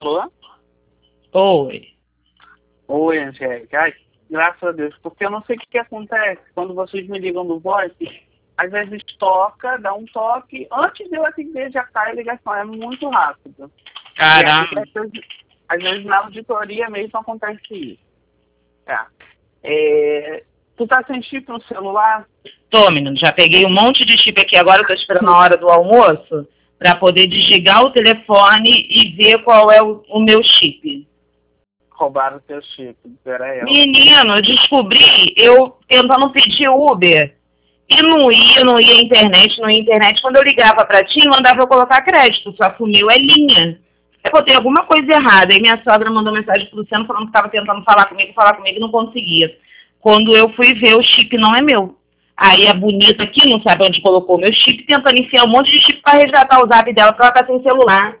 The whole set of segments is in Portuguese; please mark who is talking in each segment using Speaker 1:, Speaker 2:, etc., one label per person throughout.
Speaker 1: Alô?
Speaker 2: Oi.
Speaker 1: Oi, Angélica. Ai, graças a Deus. Porque eu não sei o que acontece quando vocês me ligam no voice. Às vezes toca, dá um toque. Antes de eu atender, já cai a ligação. É muito rápido.
Speaker 2: Caramba.
Speaker 1: Às vezes na auditoria mesmo acontece isso. Tu tá sem chip no celular?
Speaker 2: Tô, menino. Já peguei um monte de chip aqui. Agora eu tô esperando a hora do almoço para poder desligar o telefone e ver qual é o meu chip.
Speaker 1: Roubaram o teu chip. Peraí.
Speaker 2: Menino, eu descobri, eu tentando pedir Uber. E não ia internet. Quando eu ligava pra ti, mandava eu colocar crédito, só que o meu é linha. Eu botei alguma coisa errada. Aí minha sogra mandou mensagem pro Luciano falando que estava tentando falar comigo e não conseguia. Quando eu fui ver, o chip não é meu. Aí a bonita aqui não sabe onde colocou o meu chip, tentando enfiar um monte de chip para resgatar o zap dela, porque ela tá sem celular.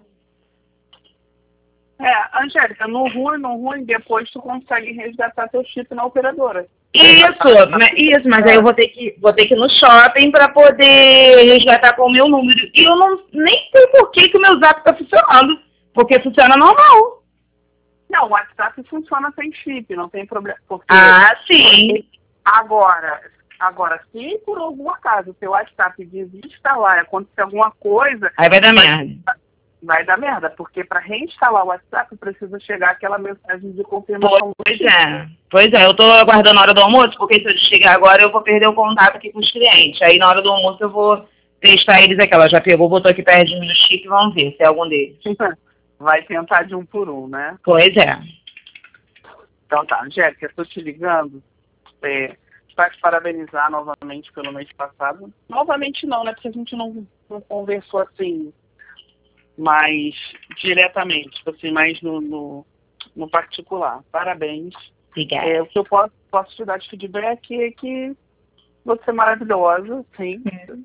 Speaker 1: Angélica, no ruim, depois tu consegue resgatar teu chip na operadora.
Speaker 2: Isso, mas aí eu vou ter que ir no shopping para poder resgatar com o meu número. E eu nem sei por que o meu zap tá funcionando, porque funciona normal.
Speaker 1: Não, o WhatsApp funciona sem chip, não tem problema.
Speaker 2: Sim.
Speaker 1: Agora, se por algum acaso o seu WhatsApp desinstalar e acontecer alguma coisa...
Speaker 2: Aí vai dar merda.
Speaker 1: Vai dar merda, porque para reinstalar o WhatsApp precisa chegar aquela mensagem de confirmação.
Speaker 2: Pois é, eu tô aguardando a hora do almoço, porque se eu chegar agora eu vou perder o contato aqui com os clientes. Aí na hora do almoço eu vou testar eles aqui. Ela já pegou, botou aqui perto do chip e vamos ver se é algum deles.
Speaker 1: Vai tentar de um por um, né?
Speaker 2: Pois é.
Speaker 1: Então tá, Angélica, eu tô te ligando para te parabenizar novamente pelo mês passado. Novamente não, né? Porque a gente não conversou assim mais diretamente, tipo assim, mais no particular. Parabéns.
Speaker 2: Obrigada.
Speaker 1: O que eu posso te dar de feedback é que você é maravilhosa, sim.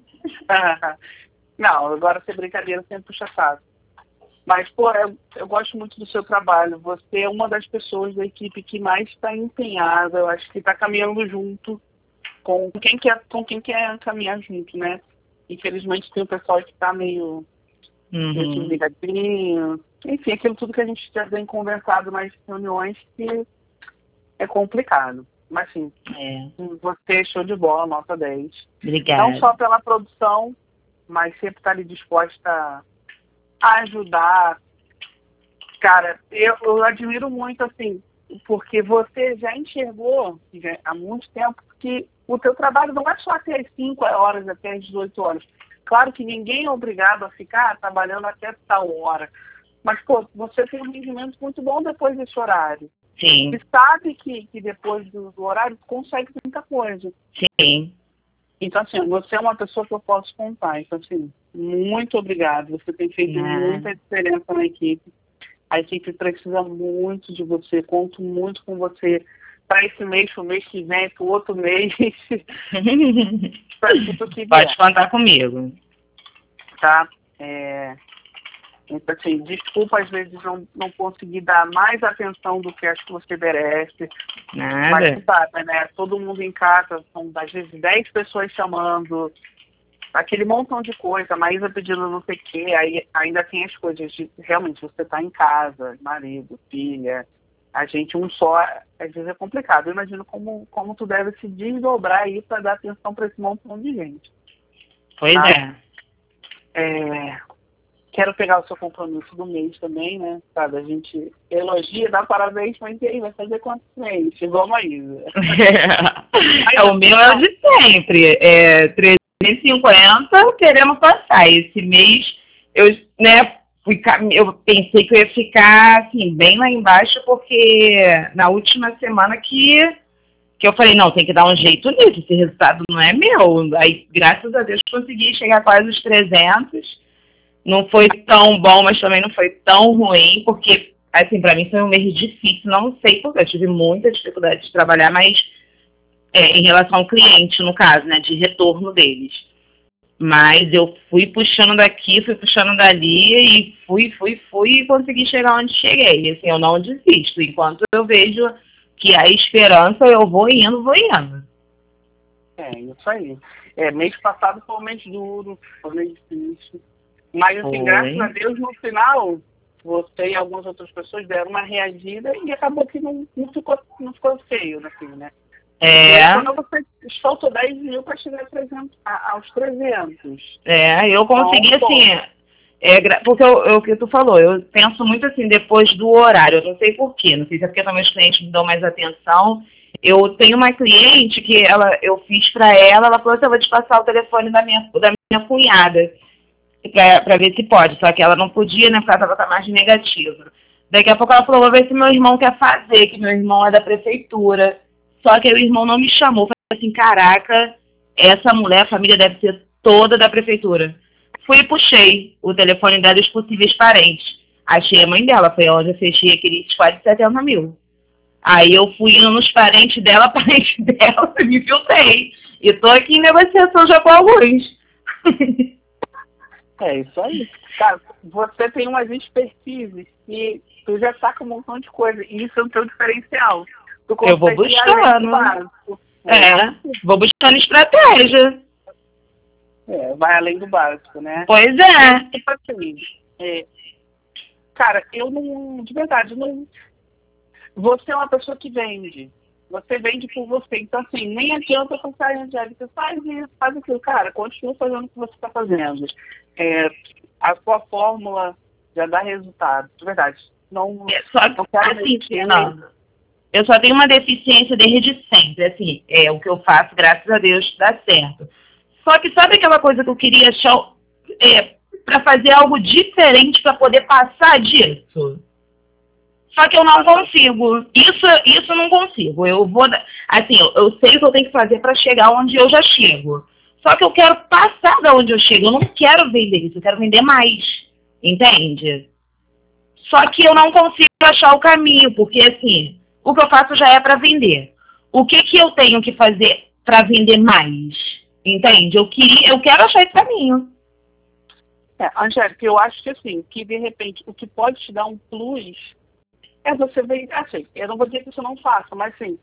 Speaker 1: Não, agora ser brincadeira sempre puxa saco. Mas, pô, eu gosto muito do seu trabalho. Você é uma das pessoas da equipe que mais está empenhada, eu acho que está caminhando junto com quem quer caminhar junto, né? Infelizmente tem o pessoal que está meio ligadinho. Enfim, aquilo tudo que a gente já vem conversado nas reuniões que é complicado. Mas, sim, você é show de bola, nota 10.
Speaker 2: Obrigada.
Speaker 1: Não só pela produção, mas sempre está ali disposta a ajudar. Cara, eu admiro muito, assim, porque você já enxergou há muito tempo que o teu trabalho não é só até as 5 horas, até as 18 horas. Claro que ninguém é obrigado a ficar trabalhando até tal hora. Mas, pô, você tem um rendimento muito bom depois desse horário.
Speaker 2: Sim.
Speaker 1: E sabe que depois do horário consegue muita coisa.
Speaker 2: Sim.
Speaker 1: Então, assim, você é uma pessoa que eu posso contar. Então, assim, muito obrigado. Você tem feito muita diferença na equipe. A equipe precisa muito de você. Conto muito com você para esse mês, para o mês que vem, para o outro mês.
Speaker 2: Pode contar comigo.
Speaker 1: Tá? Então, assim, desculpa às vezes não conseguir dar mais atenção do que acho que você merece.
Speaker 2: Nada.
Speaker 1: Mas sabe, né? Todo mundo em casa, são às vezes 10 pessoas chamando, aquele montão de coisa, a Maísa pedindo não sei o quê, aí ainda tem as coisas de realmente você tá em casa, marido, filha, a gente um só, às vezes é complicado. Eu imagino como tu deve se desdobrar aí para dar atenção para esse montão de gente.
Speaker 2: Pois
Speaker 1: tá? Quero pegar o seu compromisso do mês também, né? Sabe, a gente elogia, dá parabéns, mas e aí, vai fazer quantos meses? Igual a Maísa.
Speaker 2: O meu é o de sempre. 350 queremos passar. Esse mês eu pensei que eu ia ficar assim, bem lá embaixo, porque na última semana que eu falei, não, tem que dar um jeito nisso, esse resultado não é meu. Aí, graças a Deus, consegui chegar quase os 300. Não foi tão bom, mas também não foi tão ruim, porque, assim, pra mim foi um mês difícil. Não sei porque eu tive muita dificuldade de trabalhar, mas em relação ao cliente, no caso, né, de retorno deles. Mas eu fui puxando daqui, fui puxando dali e fui e consegui chegar onde cheguei. Assim, eu não desisto. Enquanto eu vejo que há esperança, eu vou indo.
Speaker 1: Isso aí. Mês passado foi um mês duro, foi um mês difícil. Mas, assim, graças a Deus, no final, você e algumas outras pessoas deram uma reagida e acabou que não ficou feio naquilo, né? Quando você soltou 10 mil para chegar aos 300.
Speaker 2: Eu consegui, porque o que tu falou, eu penso muito assim, depois do horário, eu não sei porquê, não sei se é porque também os clientes me dão mais atenção. Eu tenho uma cliente que eu fiz para ela falou assim, eu vou te passar o telefone da minha cunhada, para ver se pode, só que ela não podia, né, porque ela estava com a margem negativa. Daqui a pouco ela falou, vou ver se meu irmão quer fazer, que meu irmão é da prefeitura. Só que o irmão não me chamou, falei assim, caraca, essa mulher, a família deve ser toda da prefeitura. Fui e puxei o telefone dela dos possíveis parentes. Achei a mãe dela, foi onde eu fechei aqueles quase 70 mil. Aí eu fui indo nos parentes dela, me filtrei. E tô aqui em negociação já com alguns.
Speaker 1: É isso aí. Cara, você tem umas expertises e tu já saca um montão de coisa. E isso é o teu diferencial.
Speaker 2: Eu vou buscando. Vou buscando estratégia.
Speaker 1: Vai além do básico, né?
Speaker 2: Pois é.
Speaker 1: Tipo assim, cara, eu não, de verdade, não. Você é uma pessoa que vende. Você vende por você. Então, assim, nem adianta pensar em Angélica, faz isso, faz aquilo. Cara, continua fazendo o que você está fazendo. A sua fórmula já dá resultado. De verdade. Não quero mentir, não.
Speaker 2: Eu só tenho uma deficiência desde sempre. Assim, o que eu faço, graças a Deus, dá certo. Só que sabe aquela coisa que eu queria achar para fazer algo diferente para poder passar disso? Só que eu não consigo. Isso eu não consigo. Eu vou, assim, eu sei o que eu tenho que fazer para chegar onde eu já chego. Só que eu quero passar da onde eu chego. Eu não quero vender isso, eu quero vender mais. Entende? Só que eu não consigo achar o caminho, porque assim, o que eu faço já é para vender. O que eu tenho que fazer para vender mais? Entende? Eu quero achar esse caminho.
Speaker 1: Angélica, eu acho que assim, que de repente o que pode te dar um plus é você ver, assim, eu não vou dizer que você não faça, mas assim,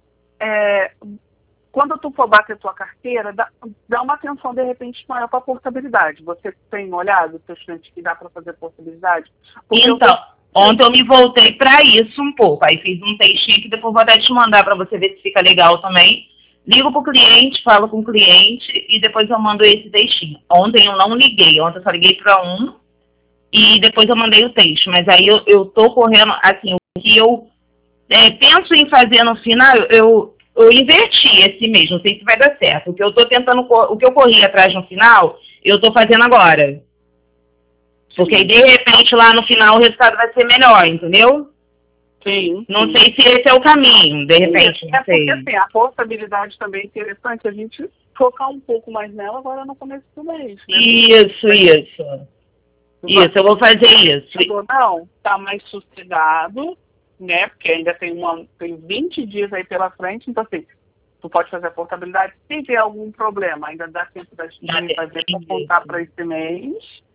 Speaker 1: quando tu for bater tua carteira, dá uma atenção de repente maior para a portabilidade. Você tem olhado os teus clientes que dá para fazer portabilidade? Porque
Speaker 2: então, ontem eu me voltei para isso um pouco, aí fiz um textinho que depois vou até te mandar para você ver se fica legal também. Ligo pro cliente, falo com o cliente e depois eu mando esse textinho. Ontem eu não liguei, ontem eu só liguei para um e depois eu mandei o texto. Mas aí eu tô correndo, assim, o que eu penso em fazer no final, eu inverti esse mês, não sei se vai dar certo. O que eu tô tentando, o que eu corri atrás no final, eu tô fazendo agora. Porque aí, de repente, lá no final o resultado vai ser melhor, entendeu?
Speaker 1: Sim.
Speaker 2: Não sei se esse é o caminho, de repente, não sei.
Speaker 1: Porque assim, a portabilidade também é interessante a gente focar um pouco mais nela agora no começo do mês, né?
Speaker 2: Isso. Isso, eu vou fazer isso.
Speaker 1: Não, tá mais sossegado, né? Porque ainda tem 20 dias aí pela frente, então assim, tu pode fazer a portabilidade. Se tiver algum problema, ainda dá tempo da gente fazer para contar para esse mês.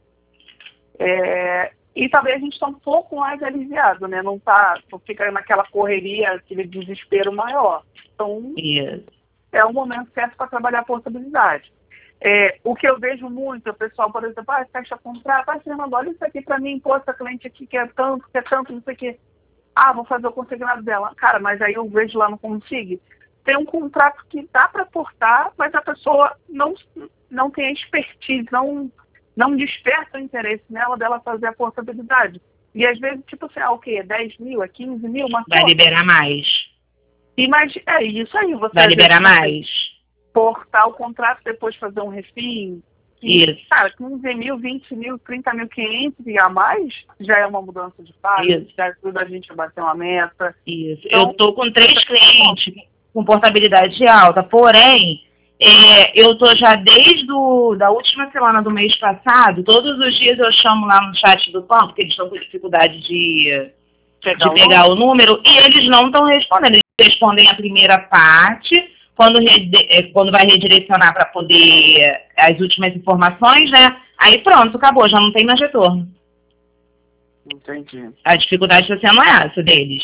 Speaker 1: E também a gente está um pouco mais aliviado, né? Não fica naquela correria, aquele desespero maior. Então, é o momento certo para trabalhar a portabilidade. O que eu vejo muito, o pessoal, por exemplo, fecha contrato, Fernando, olha isso aqui para mim, essa cliente aqui quer tanto, não sei o quê. Vou fazer o consignado dela. Cara, mas aí eu vejo lá no Consigne, tem um contrato que dá para portar, mas a pessoa não tem a expertise, não desperta o interesse dela fazer a portabilidade. E às vezes, tipo assim, o quê? 10 mil, 15 mil?
Speaker 2: Vai liberar mais.
Speaker 1: Imagina, isso aí. Você
Speaker 2: vai liberar mais.
Speaker 1: Portar o contrato, depois fazer um refim.
Speaker 2: Isso.
Speaker 1: Cara, 15 mil, 20 mil, 30 mil, 500 e a mais, já é uma mudança de fase, já ajuda a gente a bater uma meta.
Speaker 2: Isso. Então, eu tô com 3 clientes com portabilidade alta, porém, eu tô já desde da última semana do mês passado, todos os dias eu chamo lá no chat do banco, porque eles estão com dificuldade de pegar o número, e eles não estão respondendo. Eles respondem a primeira parte, quando vai redirecionar para poder as últimas informações, né? Aí pronto, acabou, já não tem mais retorno.
Speaker 1: Entendi.
Speaker 2: A dificuldade está sendo essa deles.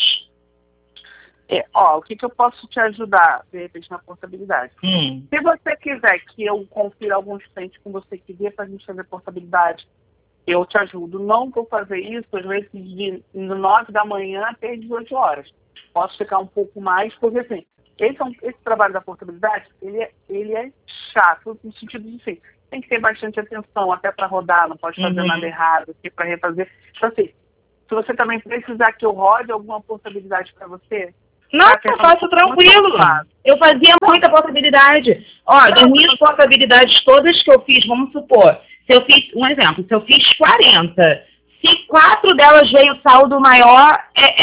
Speaker 1: O que eu posso te ajudar, de repente, na portabilidade? Se você quiser que eu confira alguns clientes com você que dê para a gente fazer portabilidade, eu te ajudo. Não vou fazer isso, às vezes, de 9 da manhã até 18 horas. Posso ficar um pouco mais, porque assim, esse trabalho da portabilidade, ele é chato, no sentido de assim, tem que ter bastante atenção até para rodar, não pode fazer nada errado, aqui para refazer. Então assim, se você também precisar que eu rode alguma portabilidade para você...
Speaker 2: Não, eu faço tranquilo. Eu fazia muita portabilidade. Ó, das minhas portabilidades todas que eu fiz, vamos supor, se eu fiz, um exemplo, se eu fiz 40, se 4 delas veio saldo maior,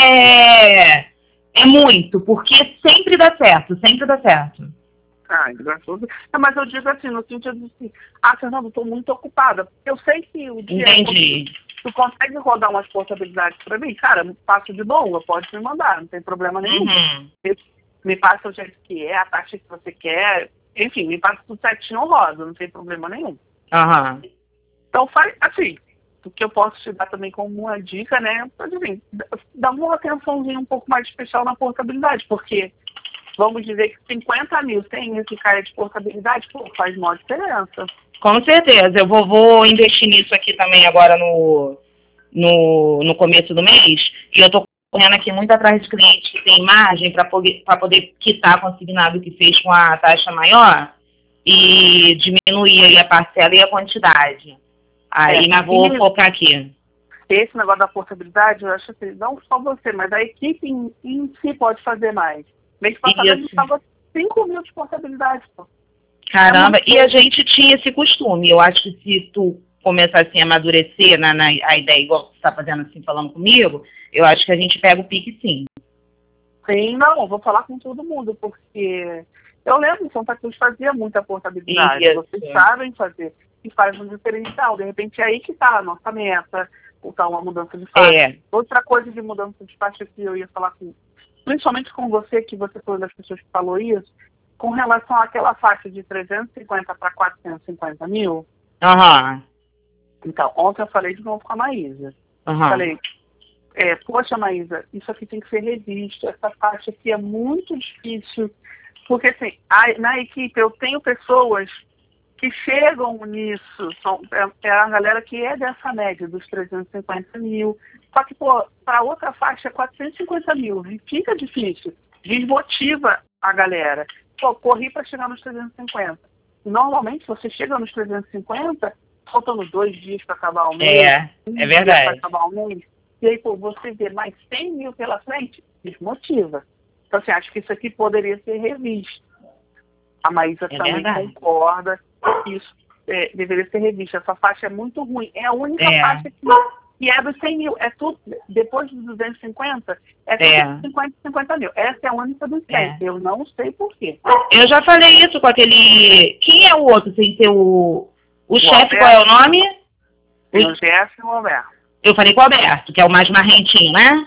Speaker 2: é muito, porque sempre dá certo, sempre dá certo.
Speaker 1: Graças a Deus. Mas eu digo assim, no sentido de assim, Fernanda, estou muito ocupada. Eu sei que o dia...
Speaker 2: Entendi.
Speaker 1: Tu consegue rodar umas portabilidades para mim? Cara, passo de boa, pode me mandar, não tem problema nenhum. Me passa o jeito que é, a taxa que você quer, enfim, me passa tudo certinho rosa, não tem problema nenhum. Então, faz assim, o que eu posso te dar também como uma dica, né? Assim, dá uma atençãozinha um pouco mais especial na portabilidade, porque vamos dizer que 50 mil tem esse cara de portabilidade, pô, faz maior diferença.
Speaker 2: Com certeza, eu vou investir nisso aqui também agora no começo do mês, e eu estou correndo aqui muito atrás de clientes que têm margem para poder quitar consignado que fez com a taxa maior e diminuir aí a parcela e a quantidade. Aí mas vou focar aqui.
Speaker 1: Esse negócio da portabilidade, eu acho que não só você, mas a equipe em si pode fazer mais. Mês passado a gente pagou 5 mil de portabilidade, pô.
Speaker 2: Caramba, e a gente tinha esse costume. Eu acho que se tu começar assim a amadurecer a ideia, igual tu tá fazendo assim, falando comigo, eu acho que a gente pega o pique sim.
Speaker 1: Sim, não, vou falar com todo mundo, porque eu lembro que Santa Cruz fazia muita portabilidade. Vocês sabem fazer e faz um diferencial. De repente é aí que tá a nossa meta, ou tá uma mudança de faixa. Outra coisa de mudança de faixa que eu ia falar principalmente com você, que você foi uma das pessoas que falou isso, com relação àquela faixa de 350 para 450 mil. Então, ontem eu falei de novo com a Maísa. Falei, poxa, Maísa, isso aqui tem que ser revisto, essa faixa aqui é muito difícil, porque assim, na equipe eu tenho pessoas que chegam nisso, é a galera que é dessa média, dos 350 mil, só que, para outra faixa é 450 mil, fica difícil, desmotiva a galera. Corri para chegar nos 350. Normalmente, você chega nos 350, faltando 2 dias para acabar o mês.
Speaker 2: É verdade.
Speaker 1: Para acabar o mês. E aí, você vê mais 100 mil pela frente, desmotiva. Então, assim, acho que isso aqui poderia ser revisto. A Maísa também concorda que isso deveria ser revisto. Essa faixa é muito ruim. É a única faixa que é dos 100 mil. É tudo, depois dos 250, tudo 50 mil. Essa é a única dos 100. Eu não sei por quê.
Speaker 2: Eu já falei isso com aquele... Quem é o outro sem ser o chefe? Qual é o nome?
Speaker 1: O Jeff e o Alberto.
Speaker 2: Eu falei com o Alberto, que é o mais marrentinho, né?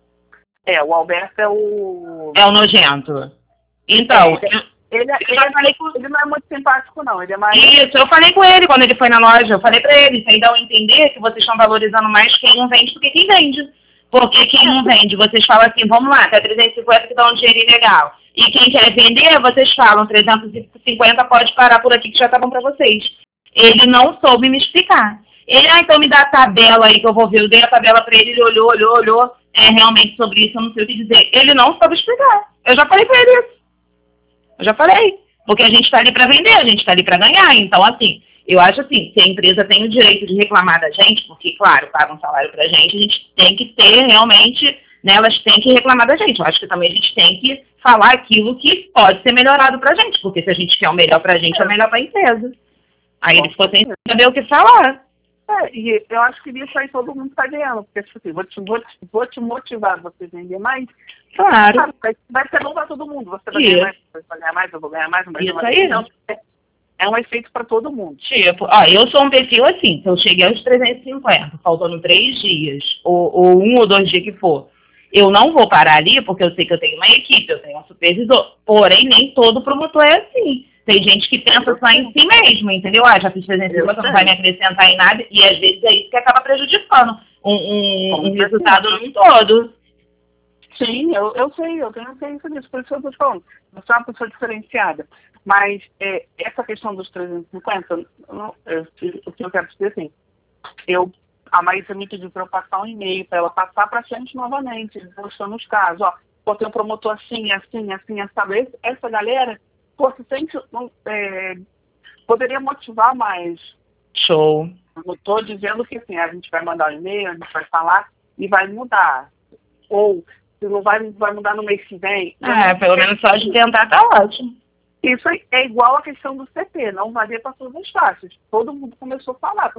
Speaker 1: O Alberto é o...
Speaker 2: É o nojento. Então...
Speaker 1: Ele não é muito simpático, não. Ele é mais...
Speaker 2: Isso, eu falei com ele quando ele foi na loja. Eu falei pra ele, isso aí dá a entender que vocês estão valorizando mais quem não vende do que quem vende. Porque quem não vende, vocês falam assim, vamos lá, até 350 que dá um dinheirinho legal. E quem quer vender, vocês falam, 350 pode parar por aqui que já tá bom pra vocês. Ele não soube me explicar. Ele, então me dá a tabela aí que eu vou ver. Eu dei a tabela pra ele, ele olhou. Realmente sobre isso, eu não sei o que dizer. Ele não soube explicar. Eu já falei pra ele isso. Eu já falei, porque a gente está ali para vender, a gente está ali para ganhar. Então, assim, eu acho assim, se a empresa tem o direito de reclamar da gente, porque, claro, paga um salário para a gente tem que ter realmente, né, elas têm que reclamar da gente. Eu acho que também a gente tem que falar aquilo que pode ser melhorado para a gente, porque se a gente quer o melhor para a gente, é o melhor para a empresa. Aí ele ficou sem saber o que falar.
Speaker 1: E eu acho que nisso aí todo mundo está ganhando, porque tipo assim, vou te motivar a você vender mais.
Speaker 2: Claro.
Speaker 1: Vai ser bom para todo mundo. Você vai ganhar mais, você vai ganhar mais, eu vou ganhar mais.
Speaker 2: Isso aí.
Speaker 1: Então, é um efeito para todo mundo.
Speaker 2: Tipo, eu sou um perfil assim, se eu cheguei aos 350, faltando 3 dias, ou 1 ou 2 dias que for, eu não vou parar ali, porque eu sei que eu tenho uma equipe, eu tenho um supervisor. Porém, nem todo promotor é assim. Tem gente que pensa só em si mesmo, entendeu? Já fiz 350, não vai me acrescentar em nada, e às vezes é isso que acaba prejudicando um resultado num todo.
Speaker 1: Sim, eu sei, eu tenho ciência disso, por isso que eu estou te falando. Você é uma pessoa diferenciada. Mas essa questão dos 350, o que eu quero dizer assim, eu a Maísa me pediu para eu passar um e-mail para ela passar para frente novamente, mostrando os casos. Ó, pô, tem um promotor assim, sabe? Essa galera, pô, se sente, poderia motivar mais.
Speaker 2: Show.
Speaker 1: Eu não estou dizendo que assim, a gente vai mandar um e-mail, a gente vai falar e vai mudar. Ou se não vai mudar no mês que vem.
Speaker 2: Pelo menos só de tentar tá ótimo.
Speaker 1: Isso é igual a questão do CP, não valia para todas as faixas. Todo mundo começou a falar.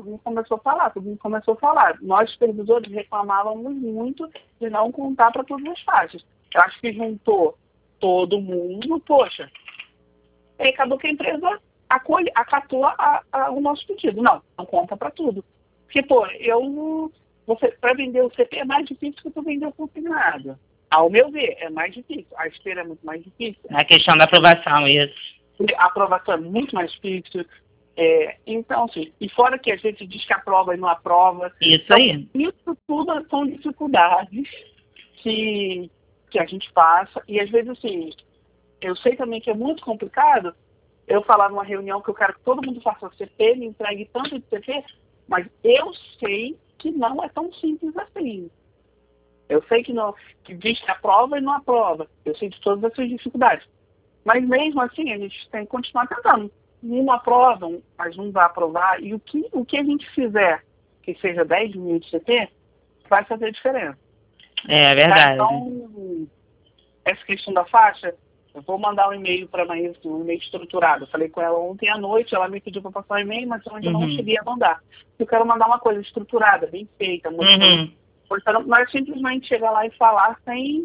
Speaker 1: Nós, supervisores, reclamávamos muito de não contar para todas as faixas. Eu acho que juntou todo mundo, poxa. E acabou que a empresa acatou o nosso pedido. Não conta para tudo. Porque, pô, para vender o CP é mais difícil que tu vender o consignado. Ao meu ver, é mais difícil. A esteira é muito mais difícil.
Speaker 2: A questão da aprovação, isso.
Speaker 1: A aprovação é muito mais difícil. Então, assim, e fora que a gente diz que aprova e não aprova.
Speaker 2: Isso
Speaker 1: então,
Speaker 2: aí.
Speaker 1: Isso tudo são dificuldades que a gente passa. E às vezes, assim, eu sei também que é muito complicado eu falar numa reunião que eu quero que todo mundo faça CP, me entregue tanto de CP, mas eu sei que não é tão simples assim. Eu sei que diz que aprova e não aprova. Eu sei de todas essas dificuldades. Mas mesmo assim, a gente tem que continuar tentando. Um aprova, mas um vai aprovar. E o que a gente fizer, que seja 10 mil de CT, vai fazer diferença.
Speaker 2: É verdade.
Speaker 1: Então, essa questão da faixa, eu vou mandar um e-mail para a Maísa, um e-mail estruturado. Eu falei com ela ontem à noite, ela me pediu para passar um e-mail, mas eu ainda não cheguei a mandar. Eu quero mandar uma coisa estruturada, bem feita, mostrando. Não é simplesmente chegar lá e falar sem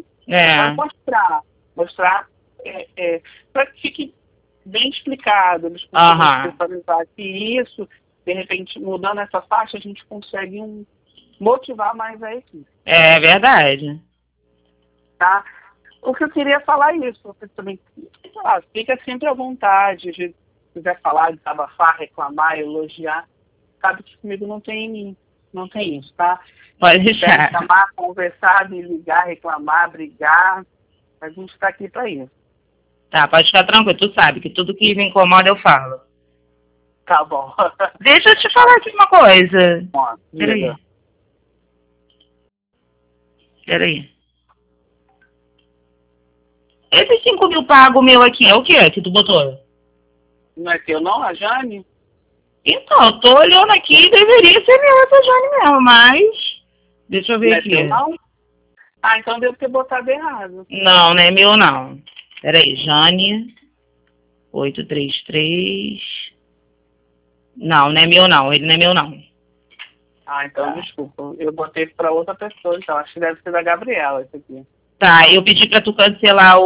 Speaker 1: mostrar para que fique bem explicado, eles consigam que isso, de repente, mudando essa faixa, a gente consegue motivar mais a equipe.
Speaker 2: É verdade.
Speaker 1: Tá? O que eu queria falar é isso, você também, fica sempre à vontade, se quiser falar, desabafar, reclamar, elogiar, sabe que comigo não tem isso, tá?
Speaker 2: Pode deixar.
Speaker 1: Chamar, conversar, me ligar, reclamar, brigar. A gente está aqui para isso.
Speaker 2: Tá, pode ficar tranquilo. Tu sabe que tudo que me incomoda eu falo.
Speaker 1: Tá bom.
Speaker 2: Deixa eu te falar aqui uma coisa. Peraí. Esse 5 mil pago meu aqui é o que que tu botou?
Speaker 1: Não é teu não, a Jane?
Speaker 2: Então, eu tô olhando aqui e deveria ser meu essa Jane mesmo, mas... Deixa eu ver aqui.
Speaker 1: Teu, não? Então devo ter botado errado.
Speaker 2: Não é meu não. Peraí, Jane 833. Não é meu não, ele não é meu não.
Speaker 1: Então desculpa, eu botei para outra pessoa, então acho que deve ser da Gabriela esse aqui.
Speaker 2: Tá, eu pedi pra tu cancelar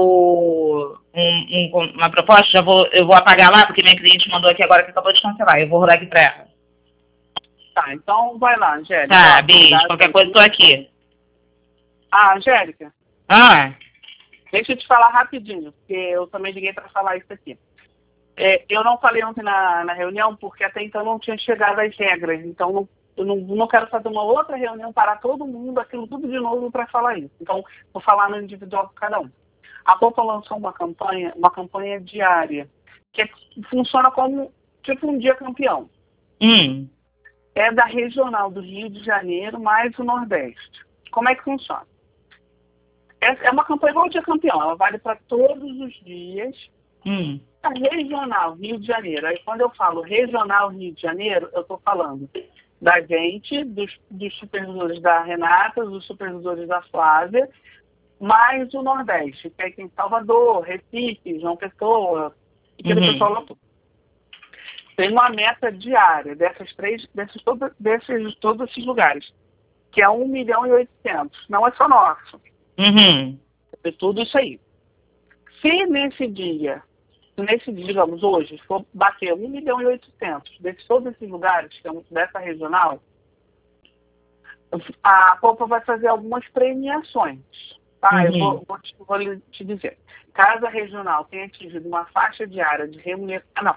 Speaker 2: uma proposta, eu vou apagar lá, porque minha cliente mandou aqui agora que acabou de cancelar, eu vou rodar aqui pra ela.
Speaker 1: Tá, então vai lá, Angélica.
Speaker 2: Tá, beijo, qualquer coisa tô aqui.
Speaker 1: Angélica. Deixa eu te falar rapidinho, porque eu também liguei para falar isso aqui. Eu não falei ontem na reunião, porque até então não tinha chegado as regras, então eu não quero fazer uma outra reunião, parar todo mundo, aquilo tudo de novo para falar isso. Então, vou falar no individual para cada um. A Popa lançou uma campanha diária, que funciona como tipo um dia campeão. É da regional do Rio de Janeiro mais o Nordeste. Como é que funciona? É uma campanha igual o dia campeão, ela vale para todos os dias. A regional Rio de Janeiro, aí quando eu falo regional Rio de Janeiro, eu estou falando da gente, dos supervisores da Renata, dos supervisores da Flávia, mais o Nordeste, que é aqui em Salvador, Recife, João Pessoa, e aquele pessoal lá todo. Tem uma meta diária todos esses lugares, que é 1.800.000. Não é só nosso. É tudo isso aí. Se nesse dia, digamos, hoje, for bater 1.800.000 de todos esses lugares, que é dessa regional, a Popa vai fazer algumas premiações. Tá? Eu vou te dizer. Caso a regional tenha atingido uma faixa diária de remuneração...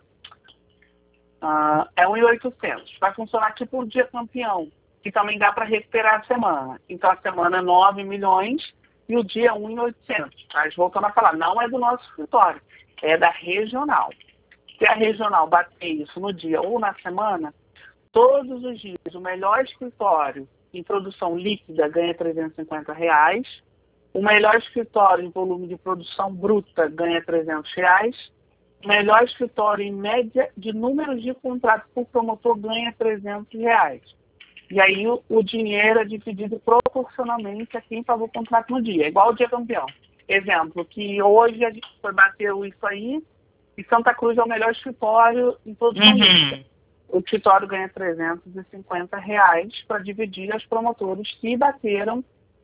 Speaker 1: é 1.800.000. Vai funcionar tipo o dia campeão, que também dá para recuperar a semana. Então, a semana é 9 milhões e o dia é 1.800.000. Mas voltando a falar, não é do nosso escritório, é da regional. Se a regional bater isso no dia ou na semana, todos os dias, o melhor escritório em produção líquida ganha R$350, o melhor escritório em volume de produção bruta ganha R$300, o melhor escritório em média de números de contratos por promotor ganha R$300. E aí o dinheiro é dividido proporcionalmente a quem pagou o contrato no dia, igual o dia campeão. Exemplo, que hoje a gente bateu isso aí, e Santa Cruz é o melhor escritório em produção líquida. O escritório ganha R$350 para dividir as promotoras que bateram.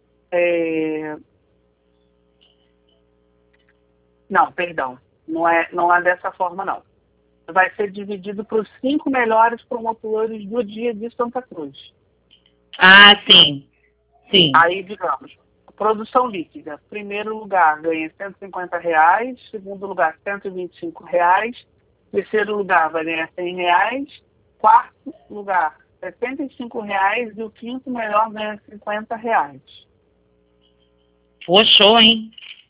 Speaker 1: Não, perdão. Não é dessa forma, não. Vai ser dividido para os 5 melhores promotores do dia de Santa Cruz.
Speaker 2: Ah, sim. Sim.
Speaker 1: Aí, digamos, produção líquida. Primeiro lugar ganha R$150, segundo lugar R$125, terceiro lugar vai ganhar R$100, quarto lugar R$75 e o quinto melhor ganha R$50.
Speaker 2: Pô, show, hein?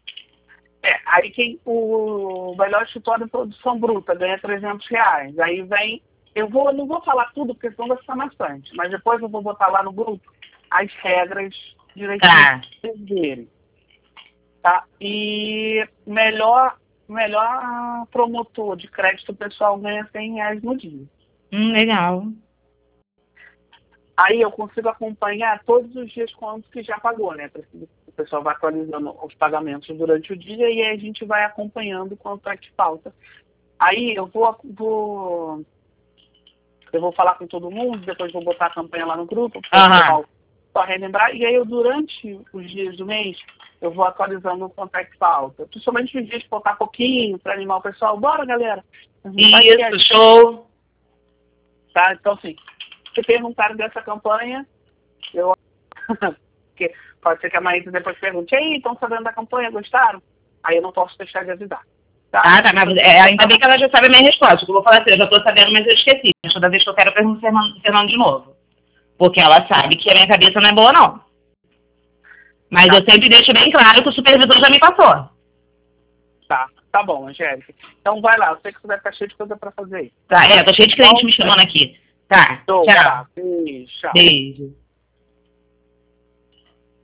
Speaker 1: Aí o melhor escritório de produção bruta ganha R$300. Aí vem, não vou falar tudo, porque senão vai ficar bastante, mas depois eu vou botar lá no grupo as regras direitinho dele. Tá? E melhor promotor de crédito pessoal ganha R$100 no dia.
Speaker 2: Legal.
Speaker 1: Aí eu consigo acompanhar todos os dias quanto que já pagou, né? O pessoal vai atualizando os pagamentos durante o dia e aí a gente vai acompanhando quanto é que falta. Aí eu vou falar com todo mundo, depois vou botar a campanha lá no grupo, só relembrar, e aí durante os dias do mês eu vou atualizando quanto é que falta. Principalmente os dias que faltar pouquinho para animar o pessoal. Bora, galera!
Speaker 2: Isso, show!
Speaker 1: Tá? Então, assim, se perguntaram dessa campanha, porque pode ser que a Maísa depois pergunte, e aí, estão sabendo da campanha, gostaram? Aí eu não posso deixar de avisar. Tá?
Speaker 2: Tá, mas ainda bem que ela já sabe a minha resposta. Eu vou falar assim, eu já tô sabendo, mas eu esqueci. Mas toda vez que eu quero, eu pergunto Fernando de novo. Porque ela sabe que a minha cabeça não é boa, não. Mas eu sempre deixo bem claro que o supervisor já me passou.
Speaker 1: Tá bom, Angélica. Então vai lá, eu sei que você vai estar cheio de coisa pra fazer aí.
Speaker 2: Tá, tô cheio de cliente me chamando aqui. Tá, tchau.
Speaker 1: Beijo, tchau.
Speaker 2: Beijo.